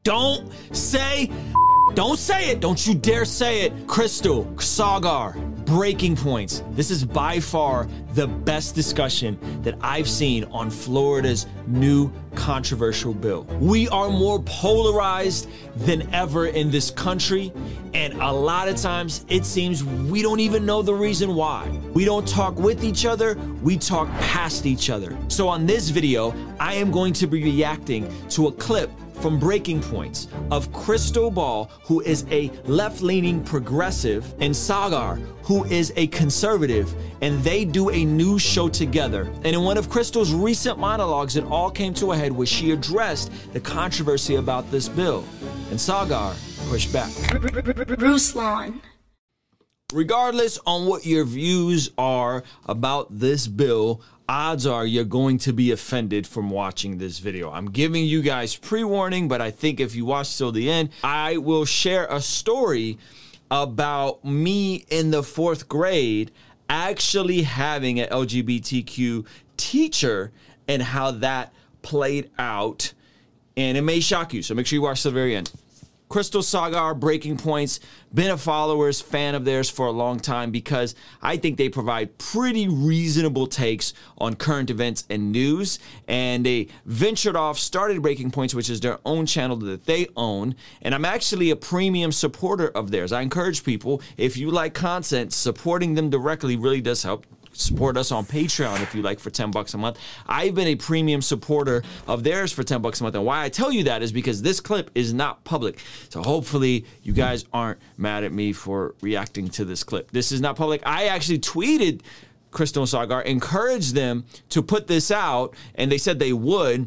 Don't say it. Don't you dare say it. Krystal, Saagar, Breaking Points. This is by far the best discussion that I've seen on Florida's new controversial bill. We are more polarized than ever in this country, and a lot of times it seems we don't even know the reason why. We don't talk with each other, we talk past each other. So on this video, I am going to be reacting to a clip from Breaking Points of Krystal Ball, who is a left-leaning progressive, and Saagar, who is a conservative, and they do a news show together. And in one of Krystal's recent monologues, it all came to a head where she addressed the controversy about this bill, and Saagar pushed back. Ruslan. Regardless on what your views are about this bill, odds are you're going to be offended from watching this video. I'm giving you guys pre-warning, but I think if you watch till the end, I will share a story about me in the 4th grade actually having an LGBTQ teacher and how that played out. And it may shock you, so make sure you watch till the very end. Krystal, Saagar, Breaking Points, been a followers, fan of theirs for a long time because I think they provide pretty reasonable takes on current events and news. And they ventured off, started Breaking Points, which is their own channel that they own. And I'm actually a premium supporter of theirs. I encourage people, if you like content, supporting them directly really does help. Support us on Patreon if you like for $10 a month. I've been a premium supporter of theirs for $10 a month. And why I tell you that is because this clip is not public. So hopefully you guys aren't mad at me for reacting to this clip. This is not public. I actually tweeted Krystal and Saagar, encouraged them to put this out, and they said they would.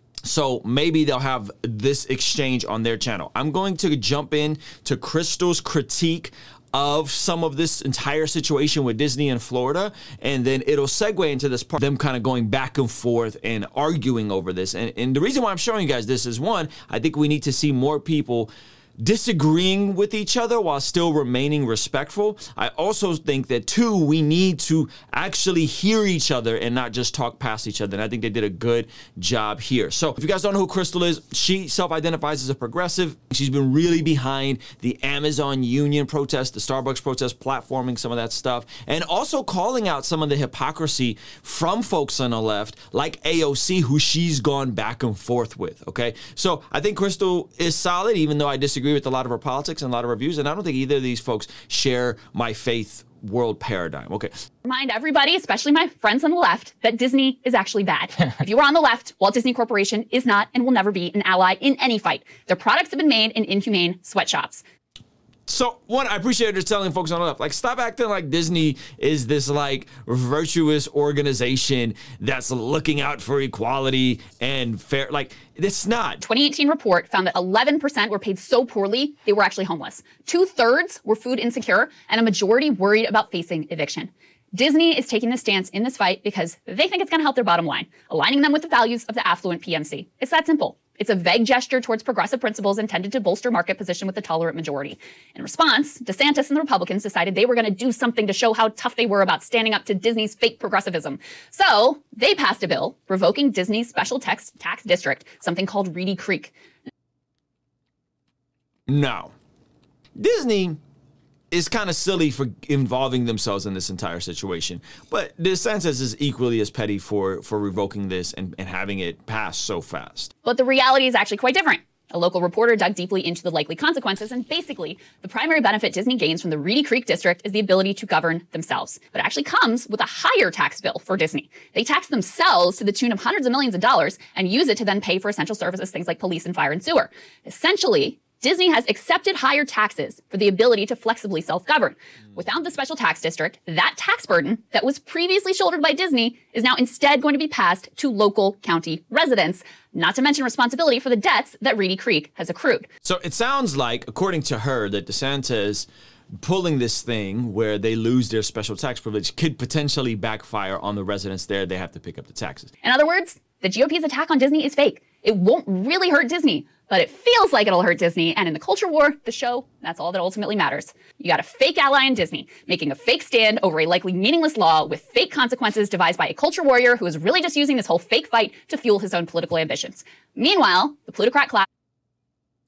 So maybe they'll have this exchange on their channel. I'm going to jump in to Krystal's critique of some of this entire situation with Disney in Florida, and then it'll segue into this part, them kind of going back and forth and arguing over this. And the reason why I'm showing you guys this is, one, I think we need to see more people disagreeing with each other while still remaining respectful. I also think that, two, we need to actually hear each other and not just talk past each other. And I think they did a good job here. So if you guys don't know who Krystal is, she self-identifies as a progressive. She's been really behind the Amazon union protest, the Starbucks protest, platforming some of that stuff, and also calling out some of the hypocrisy from folks on the left, like AOC, who she's gone back and forth with, okay? So I think Krystal is solid, even though I disagree with a lot of her politics and a lot of her views, and I don't think either of these folks share my faith world paradigm. Okay. Remind everybody, especially my friends on the left, that Disney is actually bad. If you were on the left, Walt Disney Corporation is not and will never be an ally in any fight. Their products have been made in inhumane sweatshops. So, one, I appreciate her telling folks on the left, like, stop acting like Disney is this, like, virtuous organization that's looking out for equality and fair. Like, it's not. 2018 report found that 11% were paid so poorly, they were actually homeless. 2/3 were food insecure, and a majority worried about facing eviction. Disney is taking this stance in this fight because they think it's going to help their bottom line, aligning them with the values of the affluent PMC. It's that simple. It's a vague gesture towards progressive principles intended to bolster market position with the tolerant majority. In response, DeSantis and the Republicans decided they were going to do something to show how tough they were about standing up to Disney's fake progressivism. So they passed a bill revoking Disney's special tax district, something called Reedy Creek. No. Disney is kind of silly for involving themselves in this entire situation. But DeSantis is equally as petty for revoking this and having it pass so fast. But the reality is actually quite different. A local reporter dug deeply into the likely consequences, and basically, the primary benefit Disney gains from the Reedy Creek district is the ability to govern themselves. But it actually comes with a higher tax bill for Disney. They tax themselves to the tune of hundreds of millions of dollars and use it to then pay for essential services, things like police and fire and sewer. Essentially, Disney has accepted higher taxes for the ability to flexibly self-govern. Without the special tax district, that tax burden that was previously shouldered by Disney is now instead going to be passed to local county residents, not to mention responsibility for the debts that Reedy Creek has accrued. So it sounds like, according to her, that DeSantis pulling this thing where they lose their special tax privilege could potentially backfire on the residents there. They have to pick up the taxes. In other words, the GOP's attack on Disney is fake. It won't really hurt Disney, but it feels like it'll hurt Disney. And in the culture war, the show, that's all that ultimately matters. You got a fake ally in Disney, making a fake stand over a likely meaningless law with fake consequences devised by a culture warrior who is really just using this whole fake fight to fuel his own political ambitions. Meanwhile, the plutocrat class...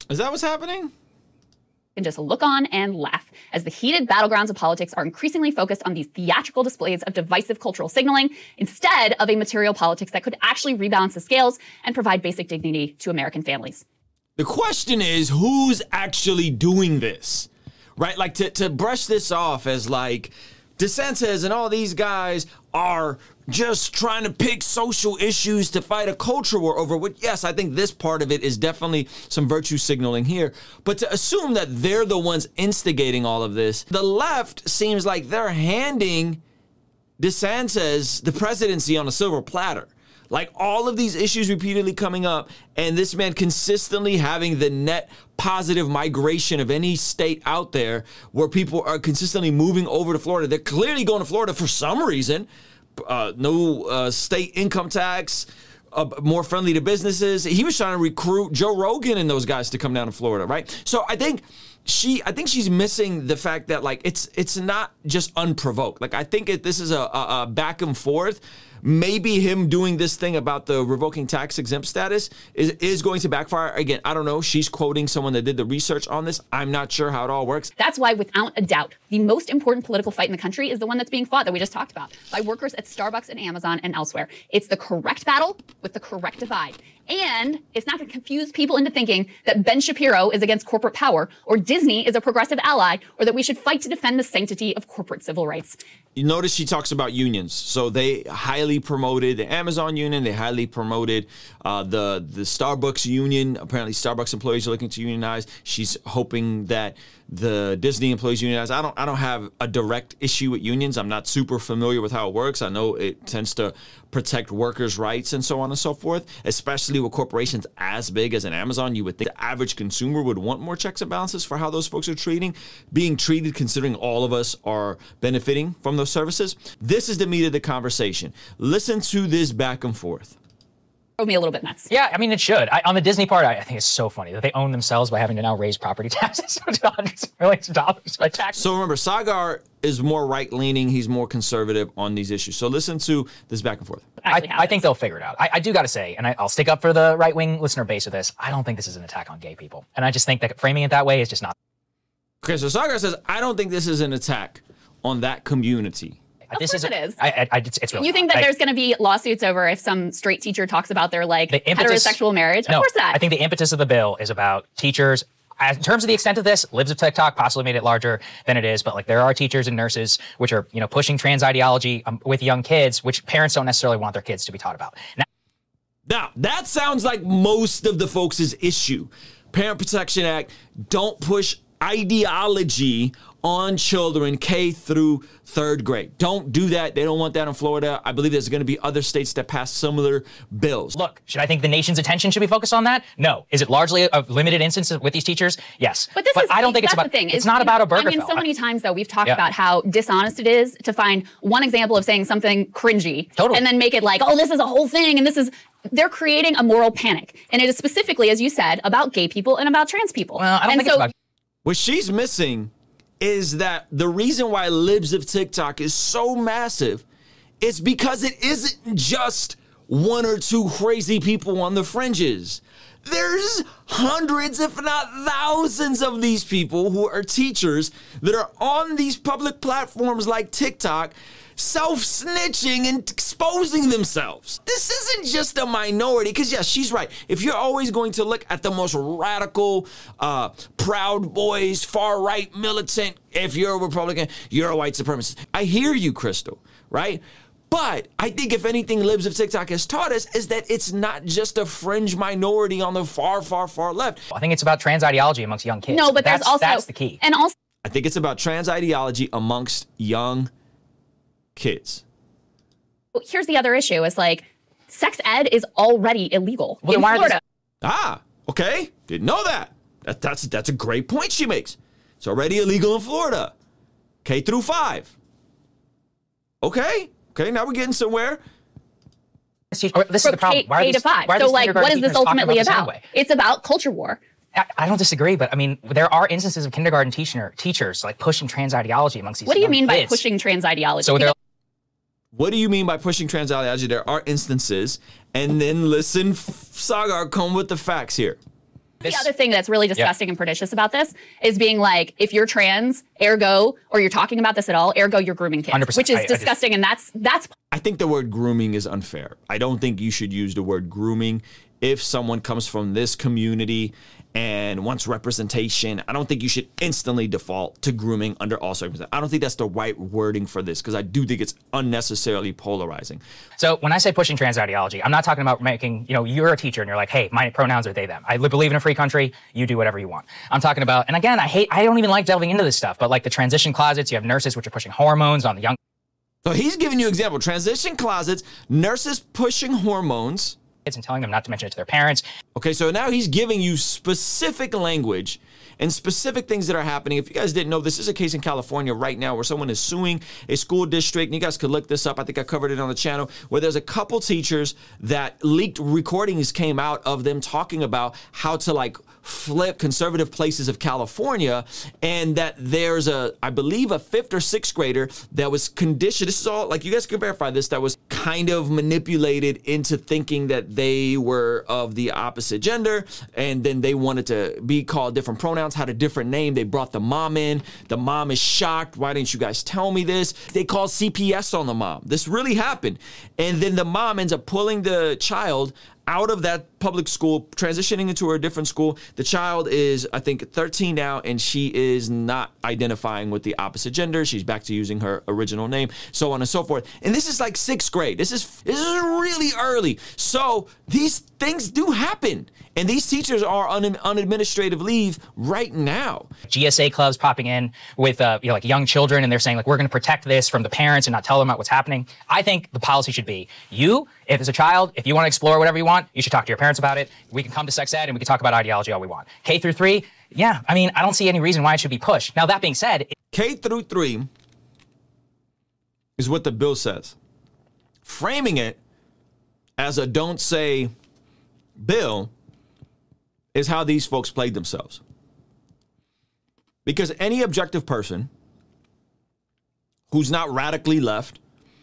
Is that what's happening? And just look on and laugh as the heated battlegrounds of politics are increasingly focused on these theatrical displays of divisive cultural signaling instead of a material politics that could actually rebalance the scales and provide basic dignity to American families. The question is, who's actually doing this, right? Like to brush this off as like DeSantis and all these guys are just trying to pick social issues to fight a culture war over, which, yes, I think this part of it is definitely some virtue signaling here. But to assume that they're the ones instigating all of this, the left seems like they're handing DeSantis the presidency on a silver platter. Like all of these issues repeatedly coming up, and this man consistently having the net positive migration of any state out there where people are consistently moving over to Florida. They're clearly going to Florida for some reason. No state income tax, more friendly to businesses. He was trying to recruit Joe Rogan and those guys to come down to Florida, right? So I think she's missing the fact that like it's not just unprovoked. Like I think this is a back and forth. Maybe him doing this thing about the revoking tax exempt status is going to backfire. Again, I don't know. She's quoting someone that did the research on this. I'm not sure how it all works. That's why, without a doubt, the most important political fight in the country is the one that's being fought that we just talked about by workers at Starbucks and Amazon and elsewhere. It's the correct battle with the correct divide. And it's not going to confuse people into thinking that Ben Shapiro is against corporate power or Disney is a progressive ally or that we should fight to defend the sanctity of corporate civil rights. You notice she talks about unions. So they highly promoted the Amazon union. They highly promoted the Starbucks union. Apparently Starbucks employees are looking to unionize. She's hoping that the Disney employees unionize. I don't have a direct issue with unions. I'm not super familiar with how it works. I know it tends to protect workers' rights and so on and so forth, especially with corporations as big as an Amazon. You would think the average consumer would want more checks and balances for how those folks are being treated, considering all of us are benefiting from those services. This is the meat of the conversation. Listen to this back and forth. Drove me a little bit nuts. Yeah, I mean, it should. On the Disney part, I think it's so funny that they own themselves by having to now raise property taxes to hundreds of millions of dollars by tax. So remember, Saagar is more right-leaning. He's more conservative on these issues. So listen to this back and forth. I think they'll figure it out. I do got to say, and I'll stick up for the right-wing listener base of this, I don't think this is an attack on gay people. And I just think that framing it that way is just not. Okay, so Saagar says, I don't think this is an attack on that community. Of course it is. It's really you think that there's going to be lawsuits over if some straight teacher talks about their heterosexual marriage? No, of course not. I think the impetus of the bill is about teachers. In terms of the extent of this, Libs of TikTok possibly made it larger than it is, but like there are teachers and nurses which are pushing trans ideology with young kids, which parents don't necessarily want their kids to be taught about. Now that sounds like most of the folks' issue. Parent Protection Act, don't push ideology on children K through 3rd grade. Don't do that. They don't want that in Florida. I believe there's going to be other states that pass similar bills. Look, should I think the nation's attention should be focused on that? No. Is it largely a limited instance with these teachers? Yes. But I don't think it's about. It's not about a burger. I mean, so many times though we've talked about how dishonest it is to find one example of saying something cringy, and then make it like, oh, this is a whole thing, and this is. They're creating a moral panic, and it is specifically, as you said, about gay people and about trans people. Well, I don't think it's about. What she's missing is that the reason why Libs of TikTok is so massive is because it isn't just one or two crazy people on the fringes. There's hundreds, if not thousands of these people who are teachers that are on these public platforms like TikTok self-snitching and exposing themselves. This isn't just a minority, because yes, she's right. If you're always going to look at the most radical, Proud Boys, far-right militant, if you're a Republican, you're a white supremacist. I hear you, Crystal, right? But I think if anything Libs of TikTok has taught us is that it's not just a fringe minority on the far, far, far left. I think it's about trans ideology amongst young kids. No, but that's the key. And also, I think it's about trans ideology amongst young kids. Here's the other issue: is like sex ed is already illegal in Florida. Okay, didn't know that. That's a great point she makes. It's already illegal in Florida, K through 5. Okay, now we're getting somewhere. This is the problem. K to 5. So, like, what is this ultimately about? It's about culture war. I don't disagree, but I mean, there are instances of kindergarten teachers like pushing trans ideology amongst these. What do you mean kids. by pushing trans ideology? So what do you mean by pushing trans ideology? There are instances, and then listen, Saagar, come with the facts here. The other thing that's really disgusting and pernicious about this is being like, if you're trans, ergo, or you're talking about this at all, ergo, you're grooming kids, 100%. which is disgusting. And that's. I think the word grooming is unfair. I don't think you should use the word grooming if someone comes from this community and wants representation. I don't think you should instantly default to grooming under all circumstances. I don't think that's the right wording for this, because I do think it's unnecessarily polarizing. So when I say pushing trans ideology, I'm not talking about making, you're a teacher and you're like, hey, my pronouns are they, them. I believe in a free country. You do whatever you want. I'm talking about, and again, I don't even like delving into this stuff, but like the transition closets, you have nurses which are pushing hormones on the young. So he's giving you example, transition closets, nurses pushing hormones, and telling them not to mention it to their parents. Okay, so now he's giving you specific language and specific things that are happening. If you guys didn't know, this is a case in California right now where someone is suing a school district, and you guys could look this up. I think I covered it on the channel, where there's a couple teachers that leaked recordings came out of them talking about how to like flip conservative places of California, and that there's I believe a 5th or 6th grader that was conditioned. This is all, like, you guys can verify this, that was kind of manipulated into thinking that they were of the opposite gender, and then they wanted to be called different pronouns, had a different name. They brought the mom in. The mom is shocked. Why didn't you guys tell me this? They called CPS on the mom. This really happened. And then the mom ends up pulling the child out of that public school, transitioning into a different school. The child is, I think, 13 now, and she is not identifying with the opposite gender. She's back to using her original name, so on and so forth. And this is like 6th grade. This is really early. So these things do happen, and these teachers are on administrative leave right now. GSA clubs popping in with like young children, and they're saying like, we're going to protect this from the parents and not tell them about what's happening. I think the policy should be, if as a child, if you want to explore whatever you want, you should talk to your parents about it. We can come to sex ed and we can talk about ideology all we want. K through 3, yeah, I mean, I don't see any reason why it should be pushed. Now, that being said, K through 3 is what the bill says. Framing it as a don't say bill is how these folks played themselves. Because any objective person who's not radically left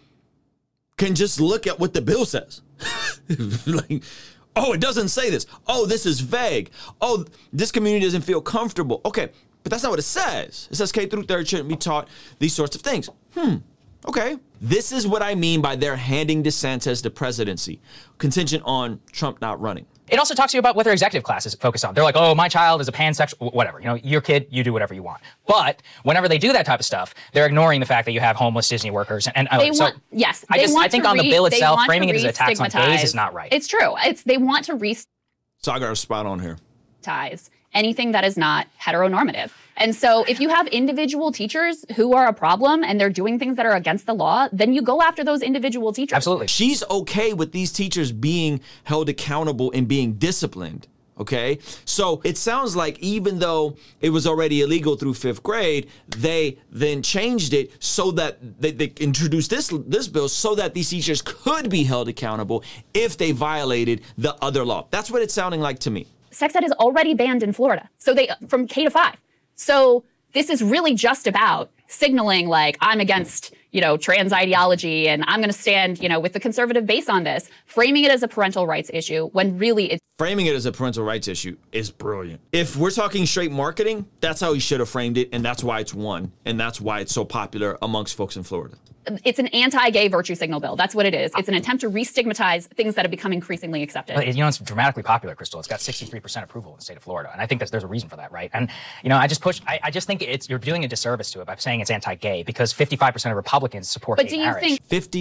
can just look at what the bill says. Like, oh, it doesn't say this. Oh, this is vague. Oh, this community doesn't feel comfortable. Okay, but that's not what it says. It says K through 3rd shouldn't be taught these sorts of things. Okay. This is what I mean by they're handing DeSantis the presidency, contingent on Trump not running. it also talks to you about what their executive classes focus on. They're like, oh, my child is a pansexual, whatever. You know, your kid, you do whatever you want. But whenever they do that type of stuff, they're ignoring the fact that you have homeless Disney workers. And they want, yes, I think on the bill itself, framing it as attacks on gays is not right. It's true. They want to So I got a spot on here. Anything that is not heteronormative. And so if you have individual teachers who are a problem and they're doing things that are against the law, then you go after those individual teachers. Absolutely. She's okay with these teachers being held accountable and being disciplined. Okay, so it sounds like even though it was already illegal through 5th grade, they then changed it so that they introduced this bill so that these teachers could be held accountable if they violated the other law. That's what it's sounding like to me. Sex ed is already banned in Florida, so from K to 5. So this is really just about signaling like I'm against, trans ideology and I'm going to stand, with the conservative base on this, framing it as a parental rights issue when really it's framing it as a parental rights issue is brilliant. If we're talking straight marketing, that's how he should have framed it, and that's why it's won, and that's why it's so popular amongst folks in Florida. It's an anti-gay virtue signal bill. That's what it is. It's an attempt to re-stigmatize things that have become increasingly accepted. It's dramatically popular, Crystal. It's got 63% approval in the state of Florida, and I think there's a reason for that, right? And I just think you're doing a disservice to it by saying it's anti-gay because 55% of Republicans support gay marriage.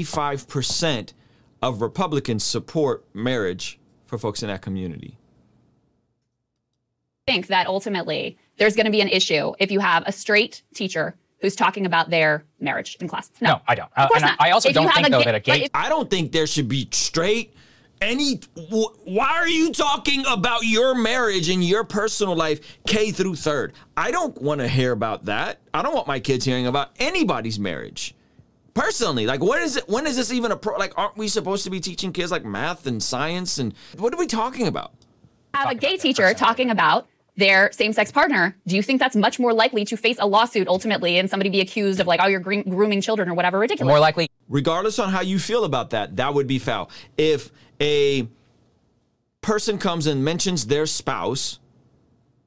55% of Republicans support marriage for folks in that community. I think that ultimately there's going to be an issue if you have a straight teacher who's talking about their marriage in class. No, I don't. Of course not. I also don't think, though, that a gay... I don't think there should be straight... Why are you talking about your marriage and your personal life K through 3rd? I don't want to hear about that. I don't want my kids hearing about anybody's marriage. Personally, when is this even aren't we supposed to be teaching kids like math and science and what are we talking about? Have a gay teacher talking about their same-sex partner. Do you think that's much more likely to face a lawsuit ultimately and somebody be accused of you're grooming children or whatever ridiculous? More likely. Regardless on how you feel about that would be foul. If a person comes and mentions their spouse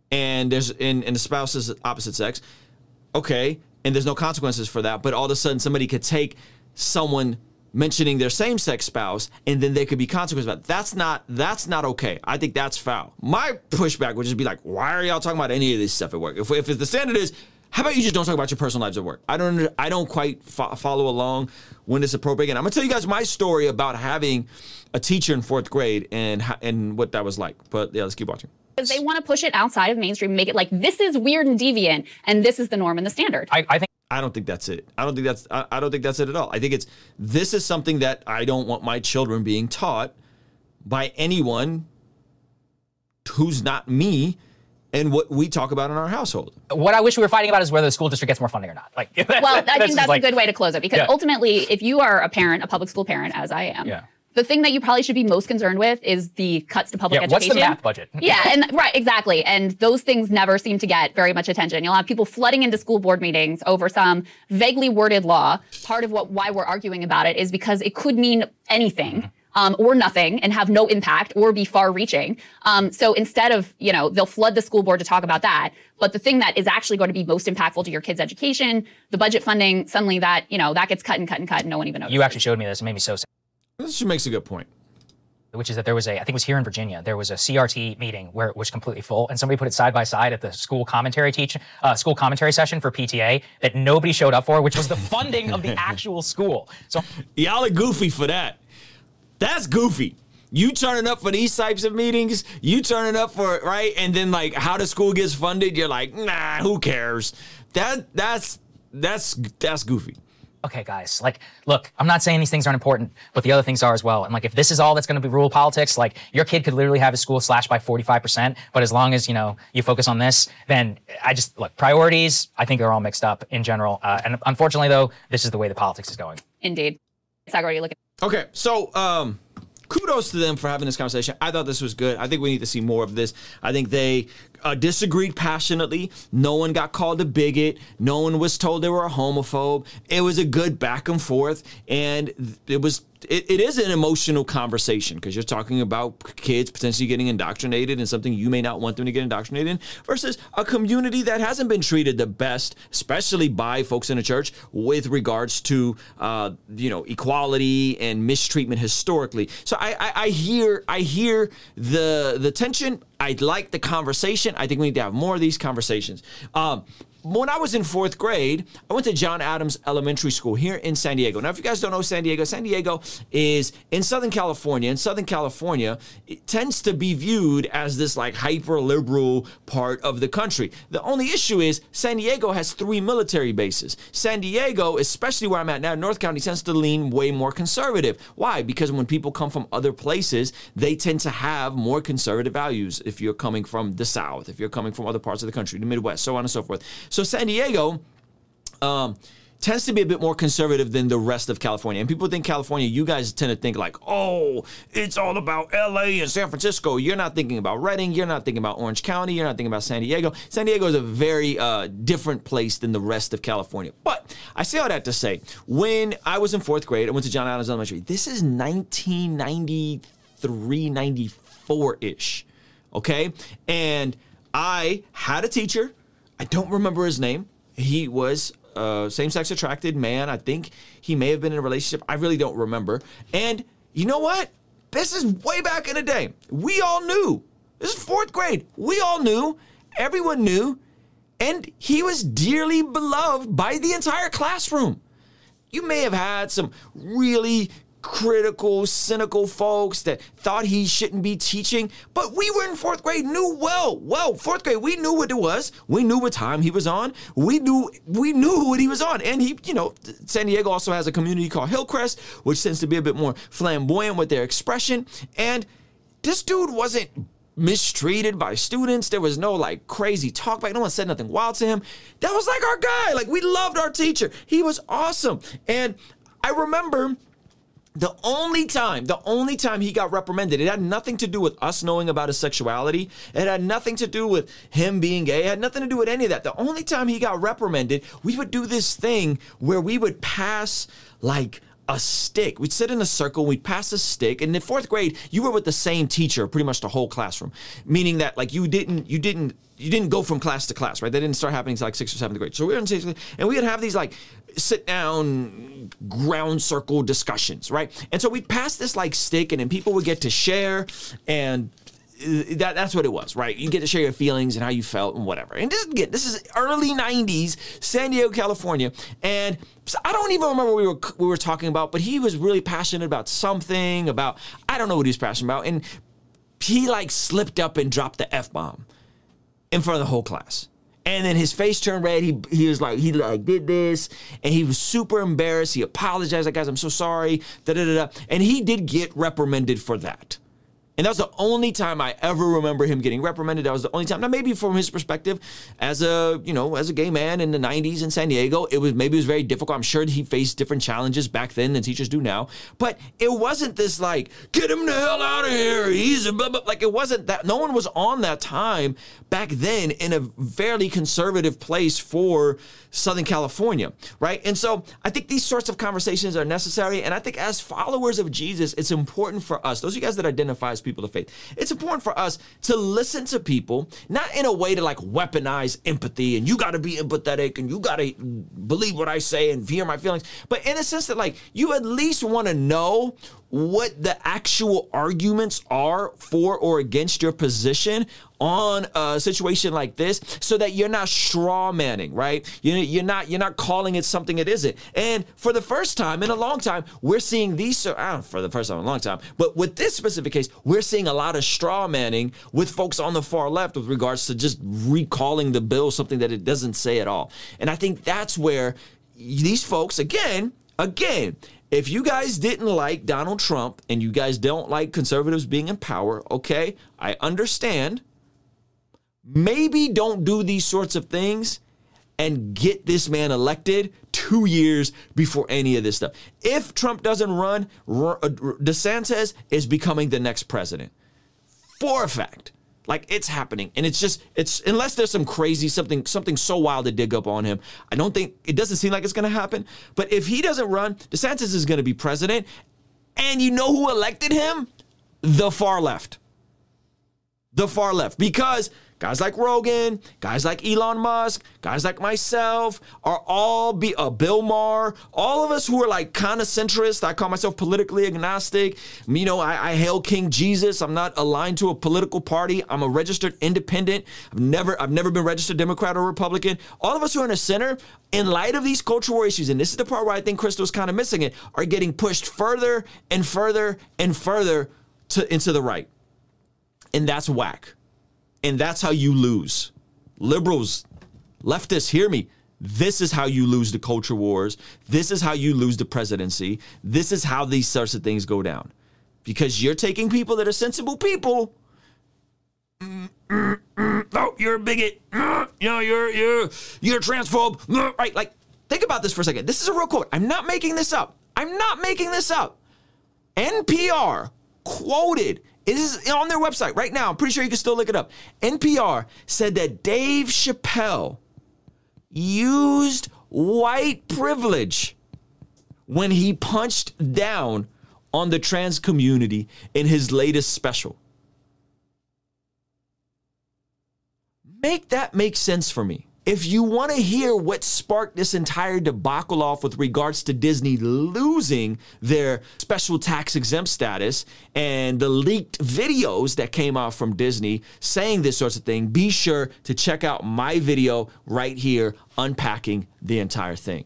and the spouse is opposite sex, okay, and there's no consequences for that, but all of a sudden somebody could take someone mentioning their same-sex spouse, and then there could be consequences about it. That's not okay. I think that's foul. My pushback would just be like, why are y'all talking about any of this stuff at work? If the standard is, how about you just don't talk about your personal lives at work? I don't quite follow along when it's appropriate. And I'm gonna tell you guys my story about having a teacher in 4th grade and what that was like. But yeah, let's keep watching. Because they want to push it outside of mainstream, make it like this is weird and deviant, and this is the norm and the standard. I don't think that's it. I don't think that's it at all. I think this is something that I don't want my children being taught by anyone who's not me and what we talk about in our household. What I wish we were fighting about is whether the school district gets more funding or not. Like, well, I think that's a good way to close it, because ultimately, if you are a parent, a public school parent, as I am, the thing that you probably should be most concerned with is the cuts to public education. What's the math budget? Right, exactly. And those things never seem to get very much attention. You'll have people flooding into school board meetings over some vaguely worded law. Part of why we're arguing about it is because it could mean anything. Or nothing, and have no impact, or be far-reaching. So instead of, they'll flood the school board to talk about that. But the thing that is actually going to be most impactful to your kids' education, the budget funding, suddenly that gets cut, and no one even notices. You actually showed me this. It made me so sad. This makes a good point. Which is that there was I think it was here in Virginia, there was a CRT meeting where it was completely full, and somebody put it side by side at the school commentary session for PTA that nobody showed up for, which was the funding of the actual school. So y'all are goofy for that. That's goofy. You turning up for these types of meetings, you turning up for it, right? And then like how the school gets funded, you're like, nah, who cares? That's goofy. Okay, guys, like, look, I'm not saying these things aren't important, but the other things are as well. And like, if this is all that's going to be rule politics, like your kid could literally have his school slashed by 45%. But as long as, you focus on this, then look, priorities, I think are all mixed up in general. And unfortunately, though, this is the way the politics is going. Indeed. Sagor, you look at. Okay, so kudos to them for having this conversation. I thought this was good. I think we need to see more of this. I think they disagreed passionately. No one got called a bigot. No one was told they were a homophobe. It was a good back and forth, and it is an emotional conversation because you're talking about kids potentially getting indoctrinated in something you may not want them to get indoctrinated in versus a community that hasn't been treated the best, especially by folks in the church with regards to, equality and mistreatment historically. So I hear the tension. I like the conversation. I think we need to have more of these conversations. When I was in 4th grade, I went to John Adams Elementary School here in San Diego. Now, if you guys don't know San Diego is in Southern California. In Southern California, it tends to be viewed as this like hyper-liberal part of the country. The only issue is San Diego has 3 military bases. San Diego, especially where I'm at now, North County, tends to lean way more conservative. Why? Because when people come from other places, they tend to have more conservative values. If you're coming from the South, if you're coming from other parts of the country, the Midwest, so on and so forth. So San Diego tends to be a bit more conservative than the rest of California. And people think California, you guys tend to think like, oh, it's all about LA and San Francisco. You're not thinking about Redding. You're not thinking about Orange County. You're not thinking about San Diego. San Diego is a very different place than the rest of California. But I say all that to say, when I was in 4th grade, I went to John Adams Elementary. This is 1993, 94-ish, okay? And I had a teacher. I don't remember his name. He was a same-sex attracted man. I think he may have been in a relationship. I really don't remember. And you know what? This is way back in the day. We all knew. This is 4th grade. We all knew. Everyone knew. And he was dearly beloved by the entire classroom. You may have had some really critical, cynical folks that thought he shouldn't be teaching, but we were in 4th grade, knew 4th grade, we knew what it was. We knew what time he was on. We knew what he was on. And he, San Diego also has a community called Hillcrest, which tends to be a bit more flamboyant with their expression. And this dude wasn't mistreated by students. There was no like crazy talk back. No one said nothing wild to him. That was like our guy. Like we loved our teacher. He was awesome. And I remember the only time he got reprimanded, it had nothing to do with us knowing about his sexuality. It had nothing to do with him being gay. It had nothing to do with any of that. The only time he got reprimanded, we would do this thing where we would pass like a stick. We'd sit in a circle, we'd pass a stick. And in fourth grade, you were with the same teacher pretty much the whole classroom, meaning that like you didn't go from class to class, right? That didn't start happening until like 6th or 7th grade. So we were in 6th grade, and we would have these like sit down ground circle discussions, right? And so we'd pass this like stick, and then people would get to share, and that's what it was, right? You get to share your feelings and how you felt and whatever. And this is early 90s, San Diego, California. And I don't even remember what we were talking about, but he was really passionate about something, I don't know what he was passionate about. And he like slipped up and dropped the F-bomb in front of the whole class. And then his face turned red. He was like, he did this, and he was super embarrassed. He apologized, like, guys, I'm so sorry, And he did get reprimanded for that. And that was the only time I ever remember him getting reprimanded. That was the only time. Now, maybe from his perspective, as a gay man in the 90s in San Diego, it was very difficult. I'm sure he faced different challenges back then than teachers do now. But it wasn't this like, get him the hell out of here. He's a blah, blah. Like, it wasn't that. No one was on that time back then in a fairly conservative place for Southern California, right? And so I think these sorts of conversations are necessary. And I think as followers of Jesus, it's important for us, those of you guys that identify as people of faith, it's important for us to listen to people, not in a way to like weaponize empathy and you got to be empathetic and you got to believe what I say and hear my feelings, but in a sense that like you at least want to know what the actual arguments are for or against your position on a situation like this, so that you're not straw manning, right? You're not calling it something it isn't. And for the first time in a long time, we're seeing for the first time in a long time, but with this specific case, we're seeing a lot of straw manning with folks on the far left with regards to just recalling the bill, something that it doesn't say at all. And I think that's where these folks, again, if you guys didn't like Donald Trump and you guys don't like conservatives being in power, okay, I understand. Maybe don't do these sorts of things and get this man elected 2 years before any of this stuff. If Trump doesn't run, DeSantis is becoming the next president. For a fact. Like, it's happening. And it's unless there's some crazy, something so wild to dig up on him, it doesn't seem like it's going to happen. But if he doesn't run, DeSantis is going to be president. And you know who elected him? The far left. The far left. Because guys like Rogan, guys like Elon Musk, guys like myself are all Bill Maher, all of us who are like kind of centrist. I call myself politically agnostic. I hail King Jesus. I'm not aligned to a political party. I'm a registered independent. I've never been registered Democrat or Republican. All of us who are in the center, in light of these cultural issues, and this is the part where I think Crystal's kind of missing it, are getting pushed further and further and further into the right. And that's whack. And that's how you lose. Liberals, leftists, hear me. This is how you lose the culture wars. This is how you lose the presidency. This is how these sorts of things go down. Because you're taking people that are sensible people. Oh, you're a bigot. You're a transphobe. Right? Like, think about this for a second. This is a real quote. I'm not making this up. NPR quoted, it is on their website right now. I'm pretty sure you can still look it up. NPR said that Dave Chappelle used white privilege when he punched down on the trans community in his latest special. Make that make sense for me. If you want to hear what sparked this entire debacle off with regards to Disney losing their special tax exempt status and the leaked videos that came out from Disney saying this sorts of thing, be sure to check out my video right here unpacking the entire thing.